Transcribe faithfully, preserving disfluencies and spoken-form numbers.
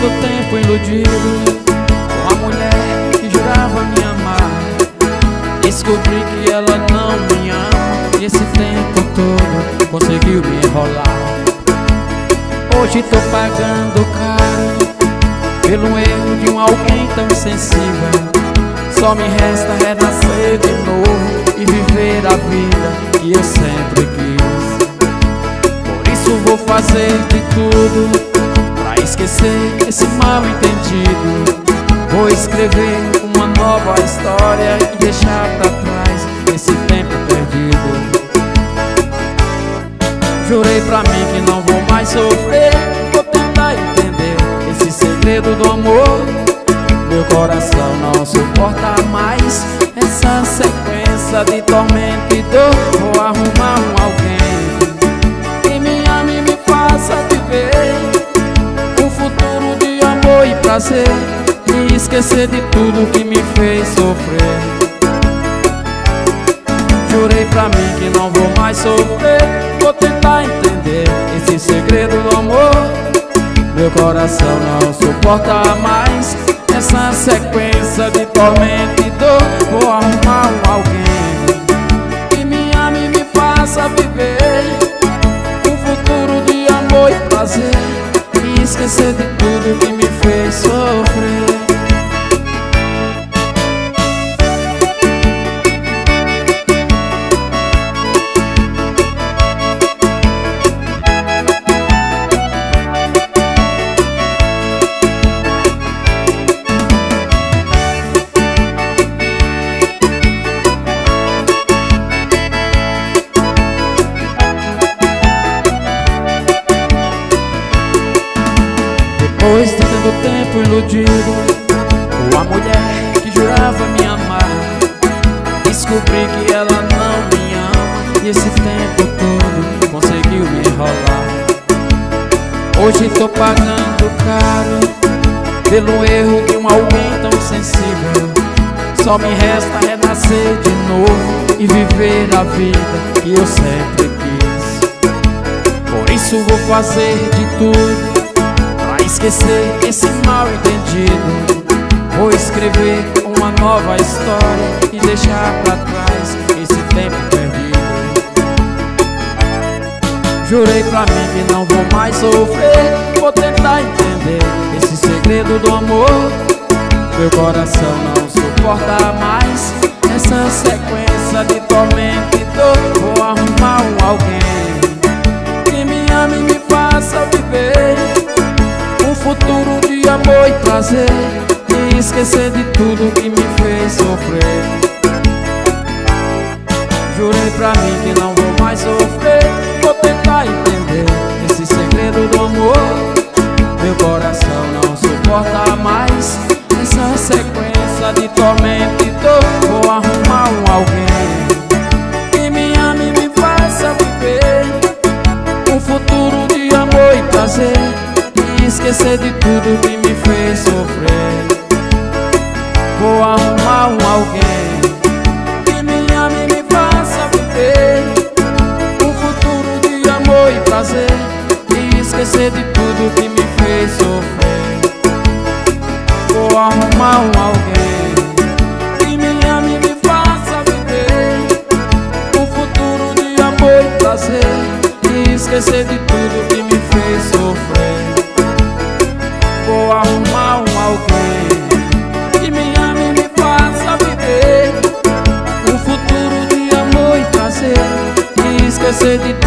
tanto tempo iludido com a mulher que jurava me amar. Descobri que ela não me ama e esse tempo todo conseguiu me enrolar. Hoje tô pagando caro pelo erro de um alguém tão insensível. Só me resta renascer de novo e viver a vida que eu sempre quis. Por isso vou fazer de tudo pra esquecer esse mal entendido. Vou escrever uma nova história e deixar pra trás esse tempo perdido. Jurei pra mim que não vou mais sofrer. Vou tentar entender esse segredo do amor. Meu coração não suporta mais essa sequência de tormento e dor. Vou arrumar um alguém que me ame e me faça viver um futuro de amor e prazer, e esquecer de tudo que me fez sofrer. Jurei pra mim que não vou mais sofrer. Vou tentar entender esse segredo do amor. Meu coração não suporta mais essa sequência de tormento e dor. Vou arrumar um alguém que me ame e me faça viver um futuro de amor e prazer, e esquecer de tudo que me fez sofrer. Depois de tanto tempo iludido com a mulher que jurava me amar, descobri que ela não me ama e esse tempo todo conseguiu me enrolar. Hoje tô pagando caro pelo erro de um alguém tão sensível. Só me resta renascer de novo e viver a vida que eu sempre quis. Por isso vou fazer de tudo pra esquecer esse mal entendido. Vou escrever uma nova história e deixar pra trás esse tempo perdido. Jurei pra mim que não vou mais sofrer. Vou tentar entender esse segredo do amor. Meu coração não suporta mais essa sequência de tormento e dor. Vou arrumar um alguém que me ame e me faça viver um futuro de amor e prazer, e esquecer de tudo que me fez sofrer. Jurei pra mim que não vou mais sofrer. Vou tentar entender esse segredo do amor. Meu coração não suporta mais essa sequência de tormento e dor. Vou arrumar um alguém que me ame e me faça viver um futuro de amor e prazer, e esquecer de tudo que me fez sofrer. Vou arrumar um alguém que me ame e me faça viver um futuro de amor e prazer, e esquecer de tudo que me fez sofrer. Vou arrumar um alguém que me ame e me faça viver um futuro de amor e prazer, e esquecer de tudo que me fez sofrer. Vou arrumar um alguém que me ame e me faça viver um futuro de amor e prazer, e esquecer de